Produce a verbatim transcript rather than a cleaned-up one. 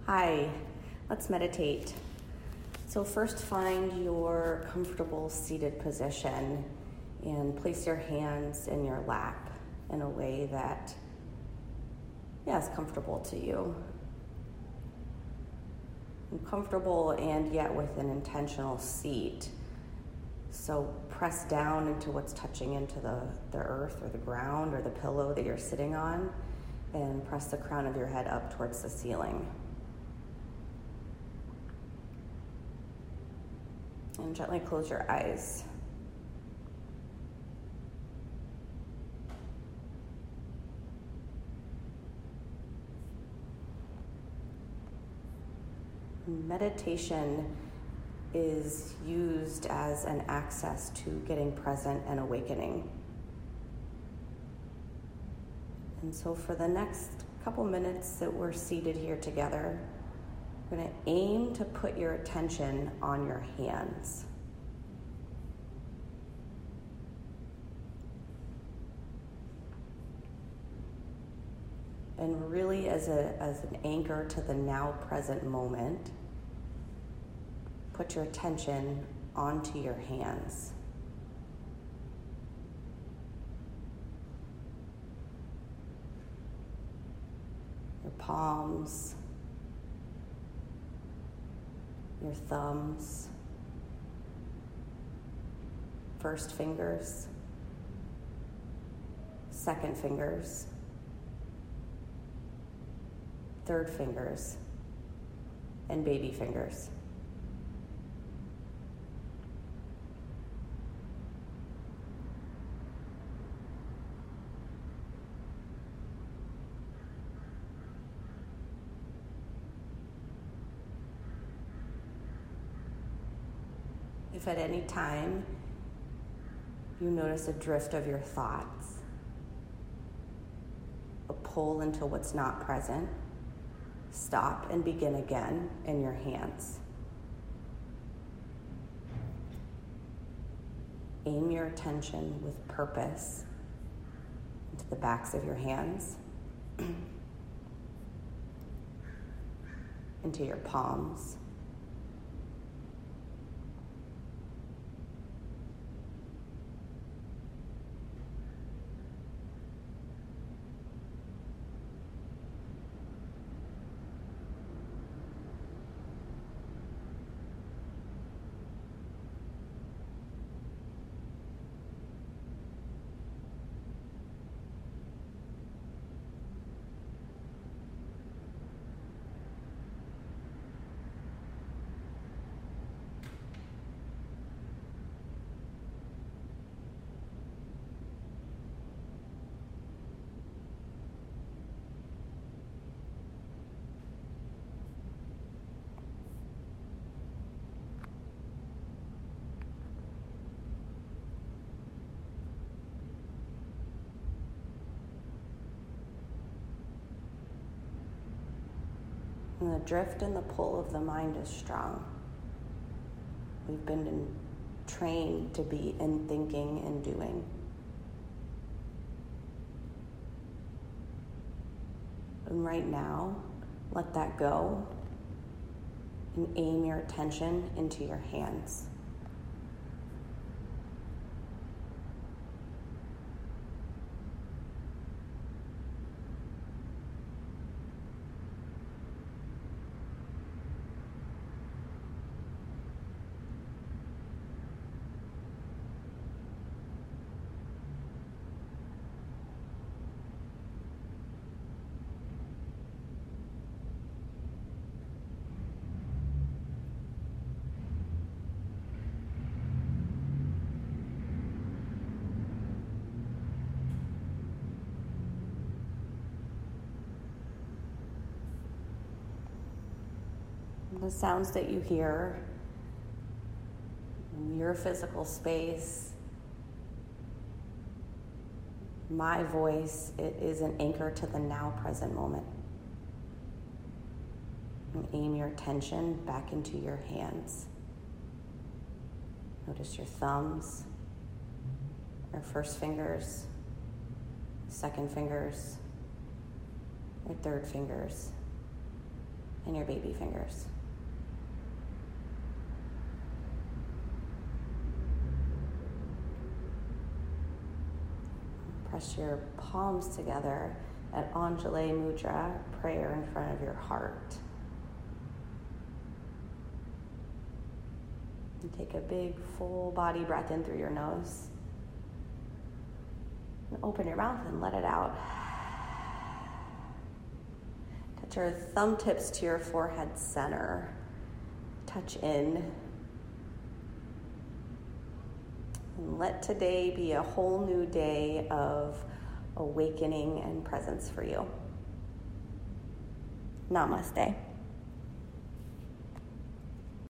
Hi, let's meditate. So first find your comfortable seated position and place your hands in your lap in a way that yeah, is comfortable to you. And comfortable and yet with an intentional seat. So press down into what's touching into the, the earth or the ground or the pillow that you're sitting on, and press the crown of your head up towards the ceiling. And gently close your eyes. Meditation is used as an access to getting present and awakening. And so for the next couple minutes that we're seated here together, we're going to aim to put your attention on your hands. And really as a as an anchor to the now present moment, put your attention onto your hands. Your palms, your thumbs, first fingers, second fingers, third fingers, and baby fingers. If at any time you notice a drift of your thoughts, a pull into what's not present, stop and begin again in your hands. Aim your attention with purpose into the backs of your hands, into your palms, and the drift and the pull of the mind is strong. We've been in, trained to be in thinking and doing. And right now, let that go and aim your attention into your hands. The sounds that you hear in your physical space, my voice, it is an anchor to the now present moment. And aim your attention back into your hands. Notice your thumbs, your first fingers, second fingers, your third fingers, and your baby fingers. Press your palms together at Anjali Mudra, prayer in front of your heart. And take a big full body breath in through your nose. And open your mouth and let it out. Touch your thumb tips to your forehead center. Touch in. And let today be a whole new day of awakening and presence for you. Namaste.